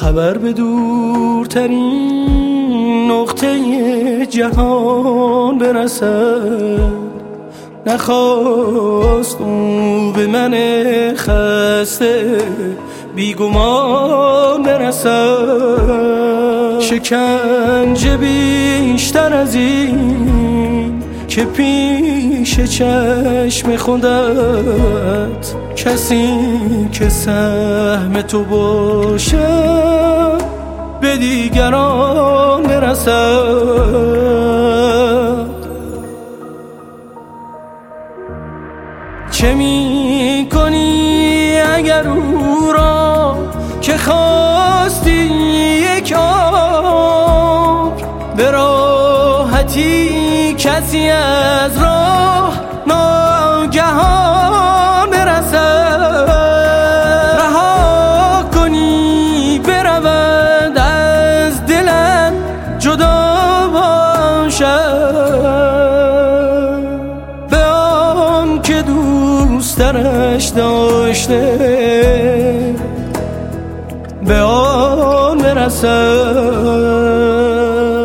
خبر به دورترین نقطه جهان برسد، نخواست او به من خسته بیگمان برسد. شکنجه بیشتر از این که پیش چشم خودت کسی که سهم تو باشد به دیگران برسد. چه می کنی اگر او را که خواستی یک آب به راحتی کسی از راه ناگهان برسد، رها کنی برود از دلم جدا باشد، به آن که دوست درش داشته به آن برسد.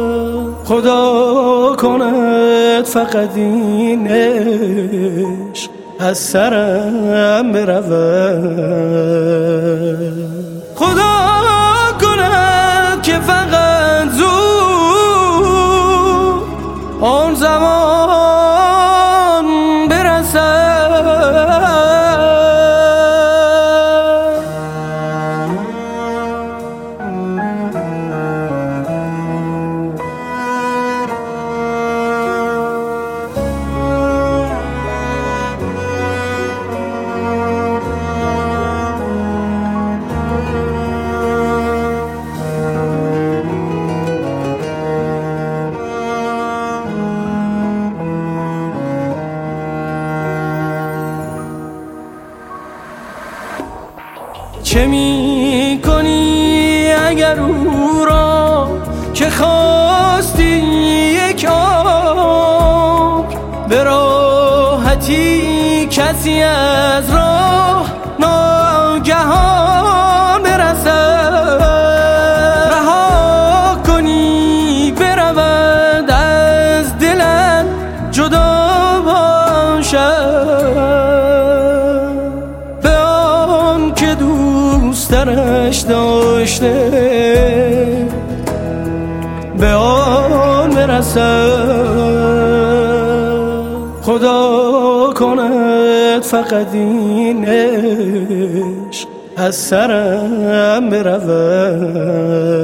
خدا کند فقط این عشق از سرم برود، خدا کند که فقط زود آن زمان برسد. چه می کنی اگر او را که خواستی یک آب به راحتی کسی از راه ناگهان برسد، رها کنی برود از دلم جدا باشد، به آن که دوست درش داشته به آن برسد. خدا کند فقط این عشق از سرم برود.